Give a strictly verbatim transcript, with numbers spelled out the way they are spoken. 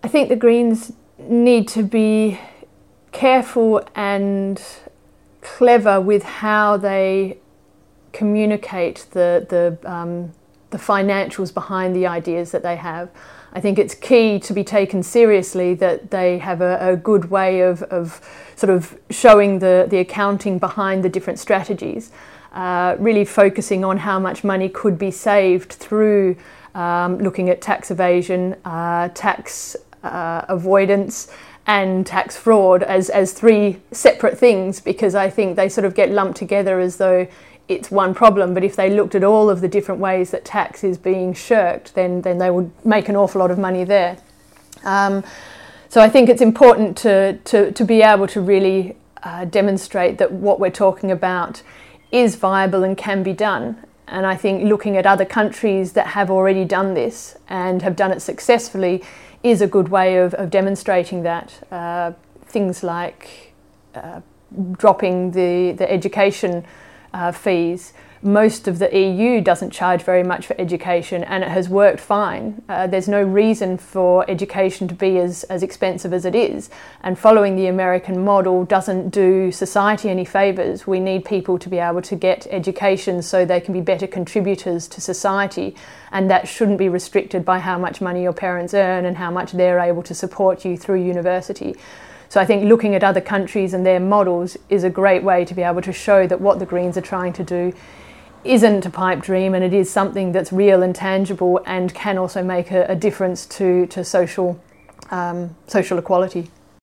I think the Greens need to be careful and clever with how they communicate the the um, the financials behind the ideas that they have. I think it's key to be taken seriously that they have a, a good way of, of sort of showing the, the accounting behind the different strategies, uh, really focusing on how much money could be saved through um, looking at tax evasion, uh, tax uh, avoidance and tax fraud as, as three separate things, because I think they sort of get lumped together as though it's one problem, but if they looked at all of the different ways that tax is being shirked, then, then they would make an awful lot of money there. Um, so I think it's important to, to, to be able to really uh, demonstrate that what we're talking about is viable and can be done. And I think looking at other countries that have already done this and have done it successfully is a good way of, of demonstrating that. Uh, things like uh, dropping the, the education Uh, fees. Most of the E U doesn't charge very much for education, and it has worked fine. Uh, there's no reason for education to be as, as expensive as it is, and following the American model doesn't do society any favours. We need people to be able to get education so they can be better contributors to society, and that shouldn't be restricted by how much money your parents earn and how much they're able to support you through university. So I think looking at other countries and their models is a great way to be able to show that what the Greens are trying to do isn't a pipe dream, and it is something that's real and tangible and can also make a, a difference to, to social, um, social equality.